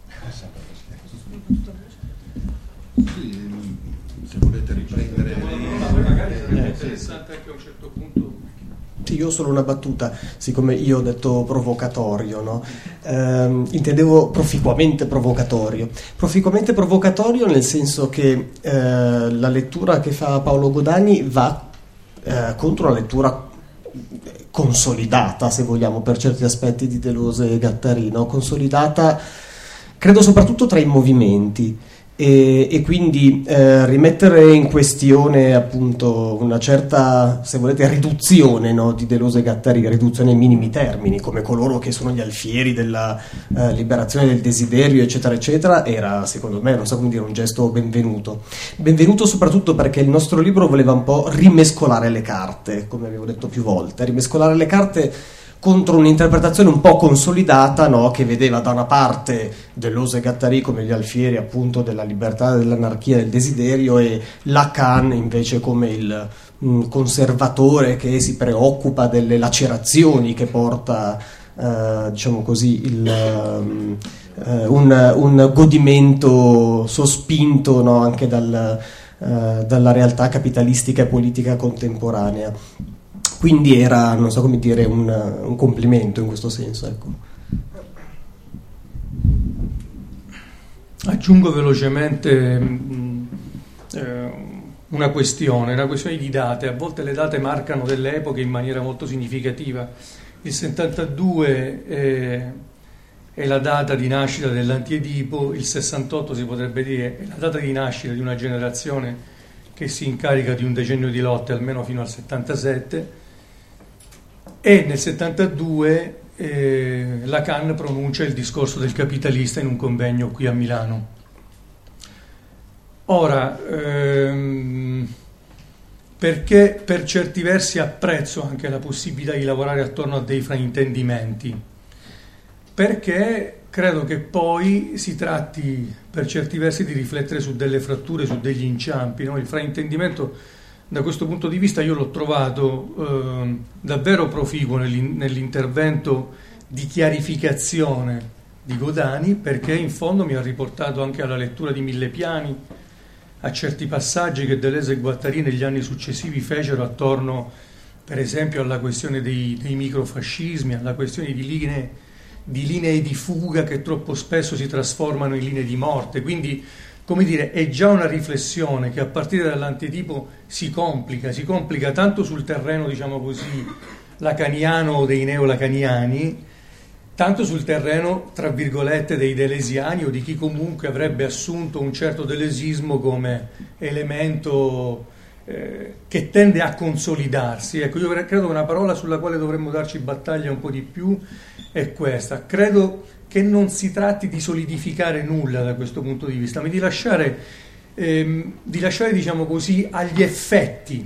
Sì, se volete riprendere magari sarebbe interessante anche a un certo punto. Sì, io ho solo una battuta, siccome io ho detto provocatorio, no? Intendevo proficuamente provocatorio nel senso che la lettura che fa Paolo Godani va contro una lettura consolidata, se vogliamo, per certi aspetti di Deleuze e Guattari, no? Consolidata credo soprattutto tra i movimenti, e quindi rimettere in questione appunto una certa, se volete, riduzione, no, di Deleuze e Guattari, riduzione ai minimi termini, come coloro che sono gli alfieri della liberazione del desiderio, eccetera eccetera, era, secondo me, non so come dire, un gesto benvenuto soprattutto perché il nostro libro voleva un po' rimescolare le carte, come avevo detto più volte, rimescolare le carte contro un'interpretazione un po' consolidata, no? Che vedeva da una parte Deleuze e Guattari come gli alfieri appunto della libertà, dell'anarchia, del desiderio, e Lacan invece come il conservatore che si preoccupa delle lacerazioni che porta, diciamo così, un godimento sospinto, no? Anche dalla realtà capitalistica e politica contemporanea. Quindi era, non so come dire, un complimento in questo senso, ecco. Aggiungo velocemente una questione di date. A volte le date marcano delle epoche in maniera molto significativa. Il 72 è la data di nascita dell'Antiedipo, il 68 si potrebbe dire è la data di nascita di una generazione che si incarica di un decennio di lotte almeno fino al 77. E nel 72 Lacan pronuncia il discorso del capitalista in un convegno qui a Milano. Ora, perché per certi versi apprezzo anche la possibilità di lavorare attorno a dei fraintendimenti? Perché credo che poi si tratti per certi versi di riflettere su delle fratture, su degli inciampi, no? Il fraintendimento, da questo punto di vista, io l'ho trovato davvero proficuo nell'intervento di chiarificazione di Godani, perché in fondo mi ha riportato anche alla lettura di Millepiani, a certi passaggi che Deleuze e Guattari negli anni successivi fecero attorno, per esempio, alla questione dei microfascismi, alla questione di linee di fuga che troppo spesso si trasformano in linee di morte. Quindi, come dire, è già una riflessione che a partire dall'Antiedipo si complica tanto sul terreno, diciamo così, lacaniano o dei neolacaniani, tanto sul terreno, tra virgolette, dei deleuziani o di chi comunque avrebbe assunto un certo deleusismo come elemento che tende a consolidarsi. Ecco, io credo che una parola sulla quale dovremmo darci battaglia un po' di più è questa. Credo che non si tratti di solidificare nulla da questo punto di vista, ma di lasciare diciamo così, agli effetti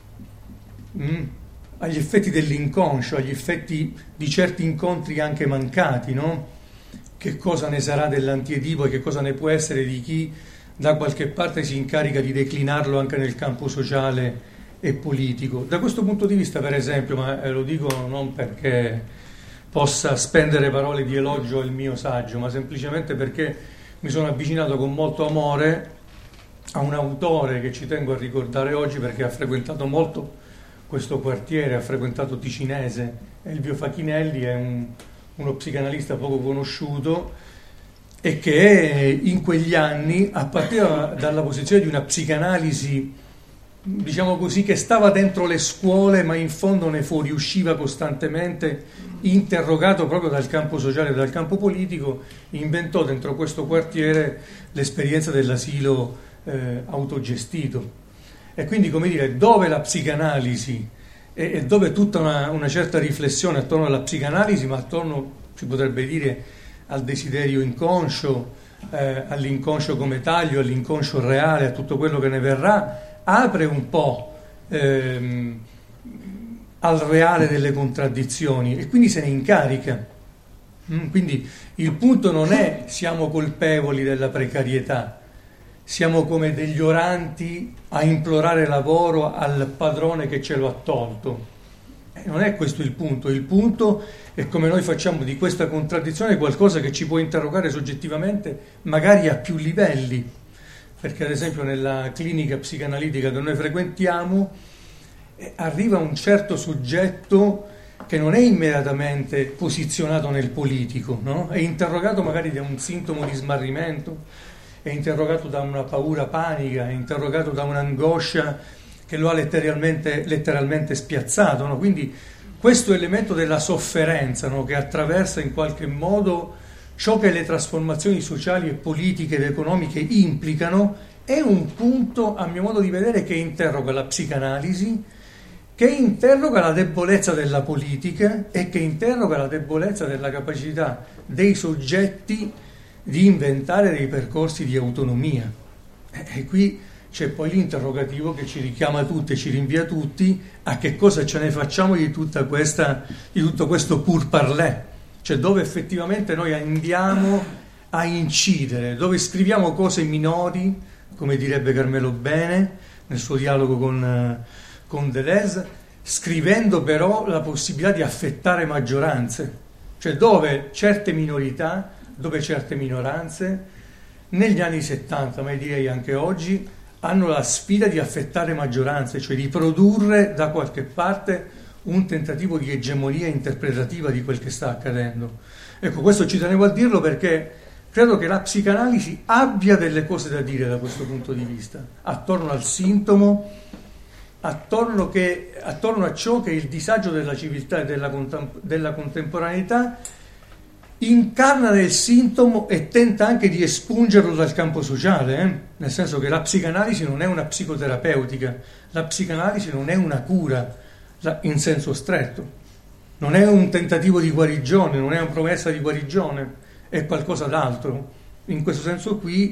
dell'inconscio, agli effetti di certi incontri anche mancati, no? Che cosa ne sarà dell'antiedipo e che cosa ne può essere di chi da qualche parte si incarica di declinarlo anche nel campo sociale e politico. Da questo punto di vista, per esempio, ma lo dico non perché possa spendere parole di elogio al mio saggio, ma semplicemente perché mi sono avvicinato con molto amore a un autore che ci tengo a ricordare oggi perché ha frequentato molto questo quartiere, ha frequentato Ticinese. Elvio Fachinelli è uno psicanalista poco conosciuto e che in quegli anni partiva dalla posizione di una psicanalisi, diciamo così, che stava dentro le scuole ma in fondo ne fuoriusciva costantemente, interrogato proprio dal campo sociale e dal campo politico. Inventò dentro questo quartiere l'esperienza dell'asilo autogestito, e quindi, come dire, dove la psicanalisi e dove tutta una certa riflessione attorno alla psicanalisi, ma attorno, si potrebbe dire, al desiderio inconscio, all'inconscio come taglio, all'inconscio reale, a tutto quello che ne verrà, apre un po' al reale delle contraddizioni e quindi se ne incarica. Quindi il punto non è siamo colpevoli della precarietà, siamo come degli oranti a implorare lavoro al padrone che ce lo ha tolto. Non è questo il punto è come noi facciamo di questa contraddizione qualcosa che ci può interrogare soggettivamente, magari a più livelli, perché ad esempio nella clinica psicanalitica che noi frequentiamo arriva un certo soggetto che non è immediatamente posizionato nel politico, no? È interrogato magari da un sintomo di smarrimento, è interrogato da una paura panica, è interrogato da un'angoscia che lo ha letteralmente spiazzato, no? Quindi questo elemento della sofferenza, no? Che attraversa in qualche modo ciò che le trasformazioni sociali e politiche ed economiche implicano, è un punto, a mio modo di vedere, che interroga la psicanalisi, che interroga la debolezza della politica e che interroga la debolezza della capacità dei soggetti di inventare dei percorsi di autonomia. E qui c'è poi l'interrogativo che ci richiama tutti e ci rinvia tutti a che cosa ce ne facciamo di tutto questo pourparlers, cioè dove effettivamente noi andiamo a incidere, dove scriviamo cose minori, come direbbe Carmelo Bene nel suo dialogo con Deleuze, scrivendo però la possibilità di affettare maggioranze, cioè dove certe minorità, dove certe minoranze negli anni 70, ma direi anche oggi, hanno la sfida di affettare maggioranze, cioè di produrre da qualche parte un tentativo di egemonia interpretativa di quel che sta accadendo. Ecco, questo ci tenevo a dirlo perché credo che la psicanalisi abbia delle cose da dire da questo punto di vista, attorno al sintomo, attorno a ciò che il disagio della civiltà e della contemporaneità incarna nel sintomo e tenta anche di espungerlo dal campo sociale, nel senso che la psicanalisi non è una psicoterapeutica, la psicanalisi non è una cura in senso stretto, non è un tentativo di guarigione, non è una promessa di guarigione, è qualcosa d'altro. In questo senso qui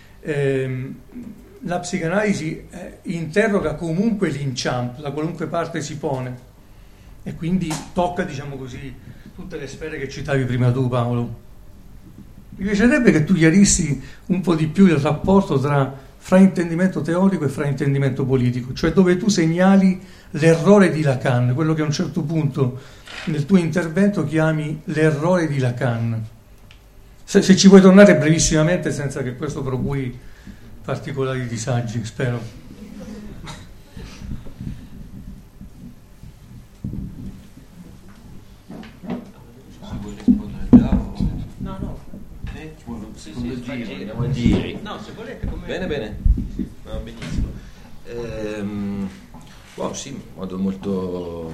la psicanalisi interroga comunque l'inciampo, da qualunque parte si pone, e quindi tocca, diciamo così, tutte le sfere che citavi prima tu, Paolo. Mi piacerebbe che tu chiarissi un po' di più il rapporto tra fraintendimento teorico e fraintendimento politico, cioè dove tu segnali l'errore di Lacan, quello che a un certo punto nel tuo intervento chiami l'errore di Lacan. Se ci vuoi tornare brevissimamente, senza che questo procuri particolari disagi, spero. Giri. No, se volete come... Bene. No, benissimo. Sì, in modo molto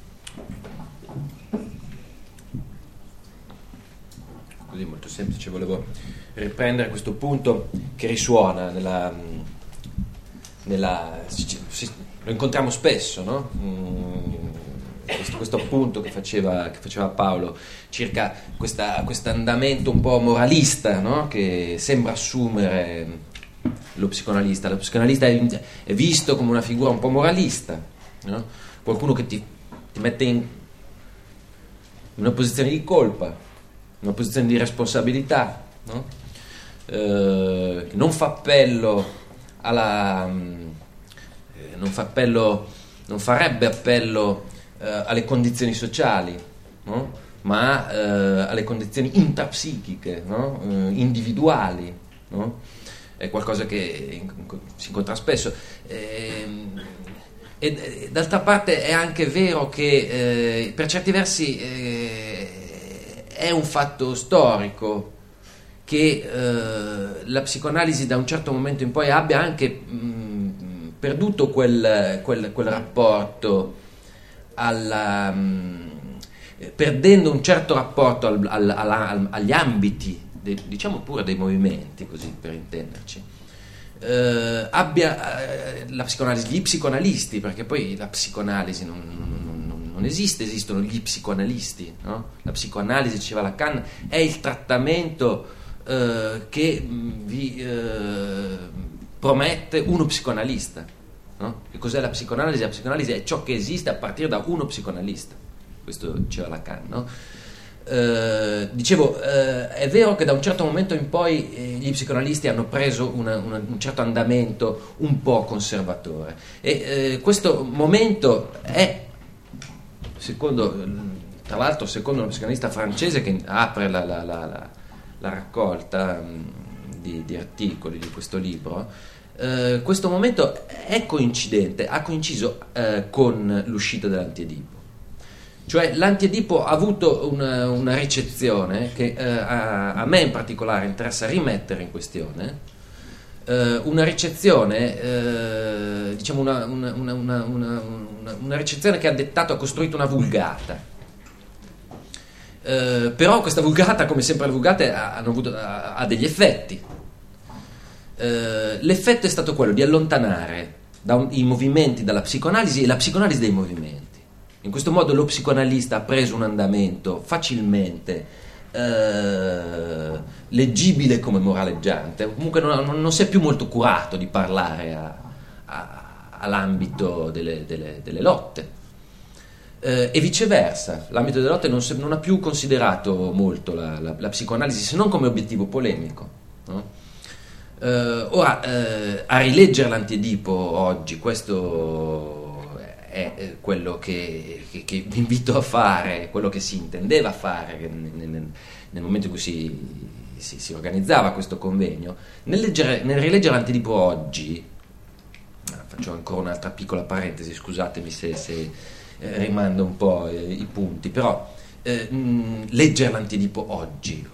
semplice. Volevo riprendere questo punto che risuona lo incontriamo spesso, no? Questo appunto che faceva Paolo circa questo andamento un po' moralista, no? Che sembra assumere lo psicoanalista. Lo psicoanalista è visto come una figura un po' moralista, no? Qualcuno che ti mette in una posizione di colpa, una posizione di responsabilità, no? Che non farebbe appello alle condizioni sociali, no? Ma alle condizioni intrapsichiche, no? Individuali, no? È qualcosa che si incontra spesso. E d'altra parte è anche vero che per certi versi è un fatto storico che la psicoanalisi da un certo momento in poi abbia anche perduto quel rapporto perdendo un certo rapporto agli ambiti diciamo pure dei movimenti, così per intenderci, la psicoanalisi, gli psicoanalisti, perché poi la psicoanalisi non esiste, esistono gli psicoanalisti, no? La psicoanalisi, diceva Lacan, è il trattamento che vi promette uno psicoanalista, no? Che cos'è la psicoanalisi? La psicoanalisi è ciò che esiste a partire da uno psicoanalista, questo diceva Lacan, no? Dicevo, è vero che da un certo momento in poi gli psicoanalisti hanno preso un certo andamento un po' conservatore e questo momento è, tra l'altro secondo uno psicoanalista francese che apre la raccolta di articoli di questo libro, questo momento è coincidente, ha coinciso con l'uscita dell'Antiedipo. Cioè l'Antiedipo ha avuto una ricezione che a me in particolare interessa rimettere in questione, una ricezione, diciamo una ricezione che ha dettato, ha costruito una vulgata. Però questa vulgata, come sempre le vulgate, ha degli effetti. L'effetto è stato quello di allontanare i movimenti dalla psicoanalisi e la psicoanalisi dai movimenti. In questo modo lo psicoanalista ha preso un andamento facilmente leggibile come moraleggiante, comunque non si è più molto curato di parlare all'ambito delle lotte, e viceversa, l'ambito delle lotte non ha più considerato molto la psicoanalisi, se non come obiettivo polemico, no? Ora, a rileggere l'Antiedipo oggi, questo è quello che vi invito a fare, quello che si intendeva fare nel momento in cui si organizzava questo convegno. Nel rileggere l'Antiedipo oggi, faccio ancora un'altra piccola parentesi, scusatemi se rimando un po' i punti, però leggere l'Antiedipo oggi,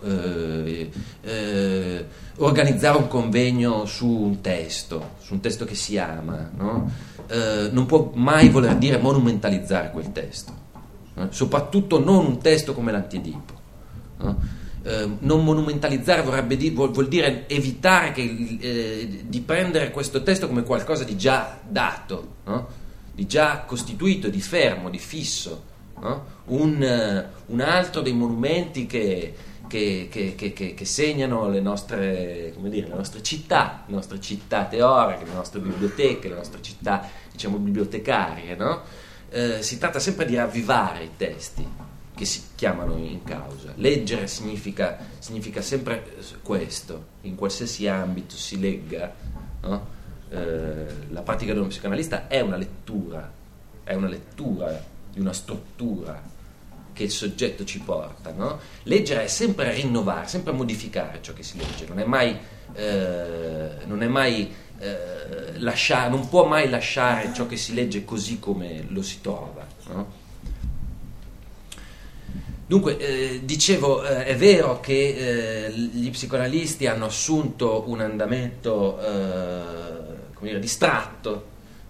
organizzare un convegno su un testo che si ama, no? Non può mai voler dire monumentalizzare quel testo, soprattutto non un testo come l'Antiedipo, no? Non monumentalizzare vuol dire evitare di prendere questo testo come qualcosa di già dato, no? Di già costituito, di fermo, di fisso, no? Un altro dei monumenti che segnano le nostre città teoriche, le nostre biblioteche, le nostre città, diciamo, bibliotecarie, no? Si tratta sempre di ravvivare i testi che si chiamano in causa. Leggere significa sempre questo, in qualsiasi ambito si legga, no? La pratica di uno psicoanalista è una lettura di una struttura che il soggetto ci porta, no? Leggere è sempre rinnovare, sempre modificare ciò che si legge, non può mai lasciare ciò che si legge così come lo si trova, no? Dunque, dicevo, è vero che gli psicoanalisti hanno assunto un andamento distratto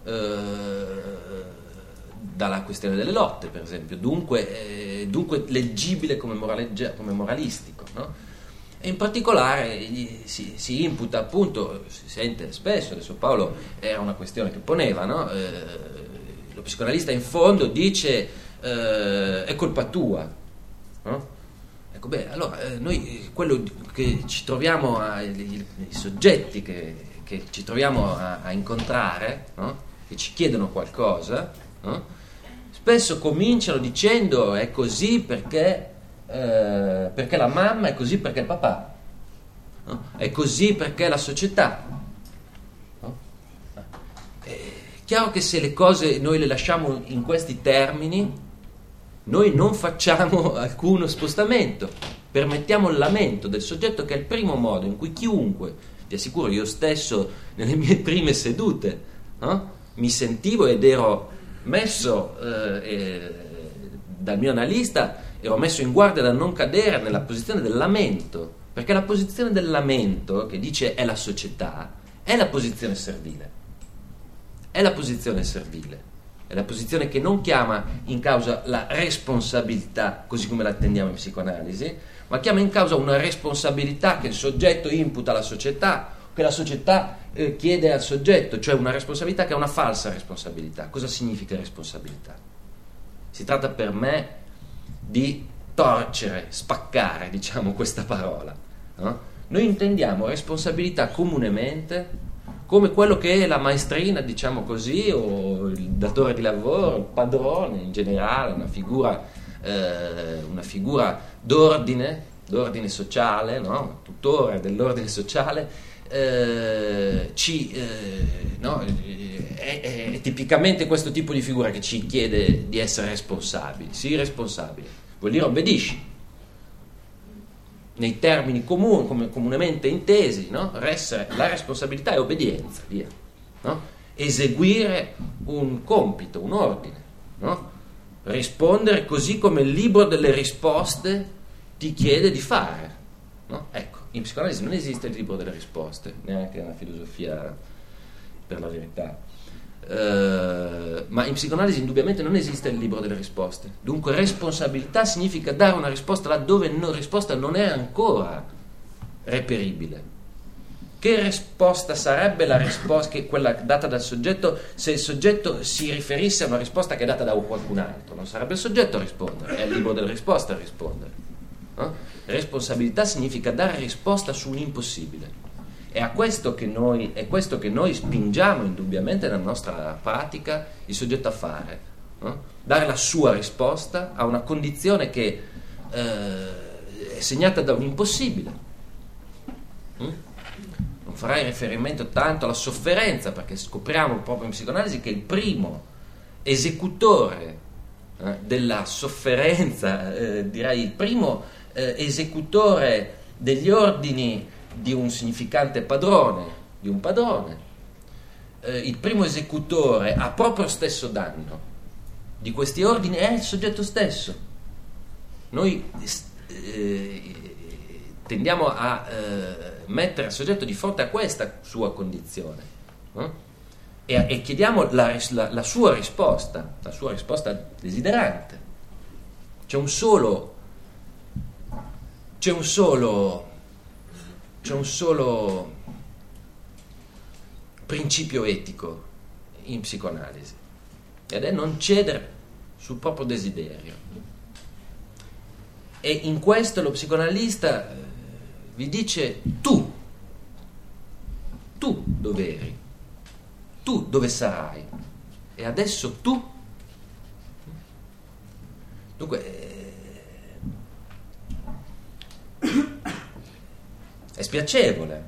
dalla questione delle lotte, per esempio, dunque leggibile come moralistico, no? E in particolare si imputa, appunto, si sente spesso, adesso Paolo era una questione che poneva, no? Lo psicoanalista in fondo dice è colpa tua, no? Ecco, beh, allora noi quello che ci troviamo i soggetti che ci troviamo a incontrare, no? Che ci chiedono qualcosa, no? Spesso cominciano dicendo è così perché la mamma, è così perché il papà, no? È così perché la società, no? È chiaro che se le cose noi le lasciamo in questi termini, noi non facciamo alcuno spostamento, permettiamo il lamento del soggetto, che è il primo modo in cui chiunque, ti assicuro, io stesso nelle mie prime sedute, no? Mi sentivo ed ero messo dal mio analista, ero messo in guardia da non cadere nella posizione del lamento, perché la posizione del lamento, che dice è la società, è la posizione servile, è la posizione servile, è la posizione che non chiama in causa la responsabilità così come la attendiamo in psicoanalisi, ma chiama in causa una responsabilità che il soggetto imputa alla società, che la società chiede al soggetto, cioè una responsabilità che è una falsa responsabilità. Cosa significa responsabilità? Si tratta per me di torcere, spaccare, diciamo, questa parola, no? Noi intendiamo responsabilità comunemente come quello che è la maestrina, diciamo così, o il datore di lavoro, il padrone in generale, una figura d'ordine sociale, no? Tutore dell'ordine sociale, no? È tipicamente questo tipo di figura che ci chiede di essere responsabili. Sii responsabile, vuol dire obbedisci nei termini comunemente intesi, no? La responsabilità è obbedienza, via, no? Eseguire un compito, un ordine, no? Rispondere così come il libro delle risposte ti chiede di fare, no? Ecco, in psicoanalisi non esiste il libro delle risposte, neanche nella filosofia, per la verità. Ma in psicoanalisi indubbiamente non esiste il libro delle risposte. Dunque responsabilità significa dare una risposta laddove risposta non è ancora reperibile. Che risposta sarebbe la risposta quella data dal soggetto se il soggetto si riferisse a una risposta che è data da qualcun altro? Non sarebbe il soggetto a rispondere, è il libro delle risposte a rispondere, no? Responsabilità significa dare risposta su un impossibile. È questo che noi spingiamo indubbiamente nella nostra pratica il soggetto a fare, no? Dare la sua risposta a una condizione che è segnata da un impossibile. Non farei riferimento tanto alla sofferenza, perché scopriamo proprio in psicoanalisi che il primo esecutore della sofferenza, direi il primo esecutore degli ordini di un significante padrone, di un padrone, il primo esecutore a proprio stesso danno di questi ordini è il soggetto stesso. Noi tendiamo a mettere il soggetto di fronte a questa sua condizione, no? E chiediamo la sua risposta desiderante. C'è un solo principio etico in psicoanalisi, ed è non cedere sul proprio desiderio. E in questo lo psicoanalista vi dice: tu dove eri, tu dove sarai, e adesso tu. Dunque è spiacevole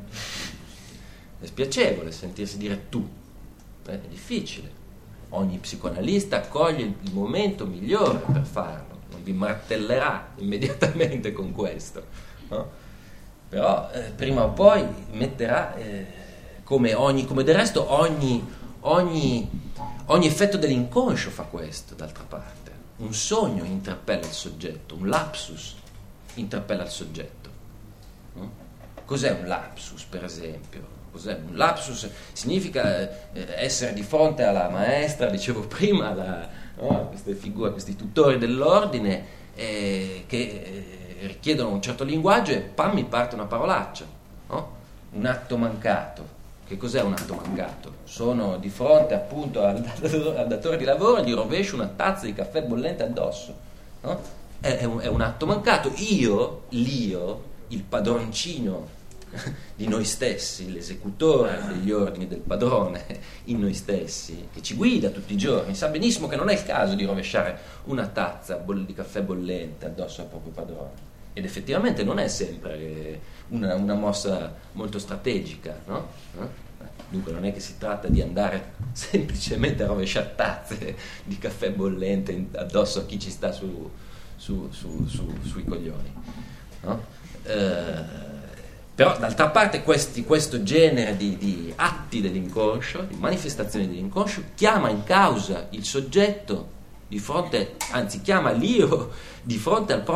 sentirsi dire tu, è difficile. Ogni psicoanalista coglie il momento migliore per farlo, non vi martellerà immediatamente con questo, no? Però prima o poi metterà, come del resto ogni effetto dell'inconscio fa questo, d'altra parte. Un sogno interpella il soggetto, un lapsus interpella il soggetto, no? Cos'è un lapsus, per esempio? Cos'è un lapsus? Significa essere di fronte alla maestra, dicevo prima, queste figure, questi tutori dell'ordine che richiedono un certo linguaggio e pam mi parte una parolaccia, no? Un atto mancato. Che cos'è un atto mancato? Sono di fronte appunto al datore di lavoro e gli rovescio una tazza di caffè bollente addosso, no? È un atto mancato. L'io, il padroncino di noi stessi, l'esecutore degli ordini del padrone in noi stessi, che ci guida tutti i giorni, sa benissimo che non è il caso di rovesciare una tazza di caffè bollente addosso al proprio padrone, ed effettivamente non è sempre una mossa molto strategica, no? Dunque non è che si tratta di andare semplicemente a rovesciare tazze di caffè bollente addosso a chi ci sta sui coglioni, no? Però d'altra parte questo genere di atti dell'inconscio, di manifestazioni dell'inconscio, chiama in causa il soggetto di fronte, anzi chiama l'io di fronte al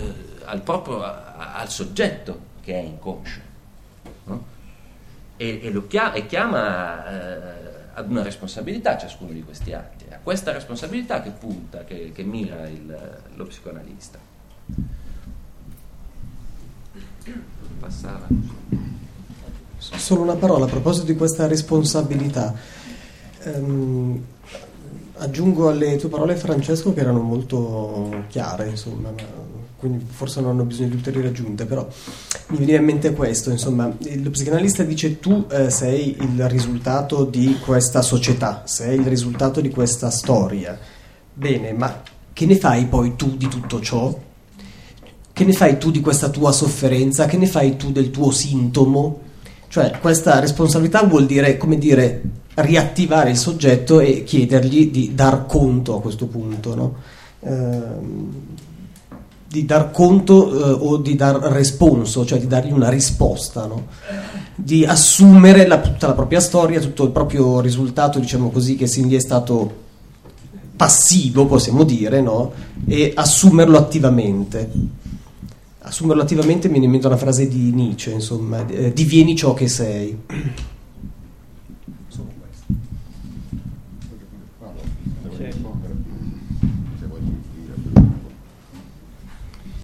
soggetto che è inconscio, no? E chiama ad una responsabilità ciascuno di questi atti, a questa responsabilità che punta, che mira lo psicoanalista. Passava. Solo una parola a proposito di questa responsabilità. Aggiungo alle tue parole, Francesco, che erano molto chiare, insomma, quindi forse non hanno bisogno di ulteriori aggiunte, però mi veniva in mente questo, insomma, lo psicanalista dice: tu sei il risultato di questa società, sei il risultato di questa storia. Bene, ma che ne fai poi tu di tutto ciò? Che ne fai tu di questa tua sofferenza? Che ne fai tu del tuo sintomo? Cioè, questa responsabilità vuol dire, come dire, riattivare il soggetto e chiedergli di dar conto a questo punto, no? Di dar conto o di dar responso, cioè di dargli una risposta, no? Di assumere tutta la propria storia, tutto il proprio risultato, diciamo così, che sin lì è stato passivo, possiamo dire, no? E assumerlo attivamente. Assumerlo attivamente mi viene una frase di Nietzsche, insomma, divieni ciò che sei. Solo questo.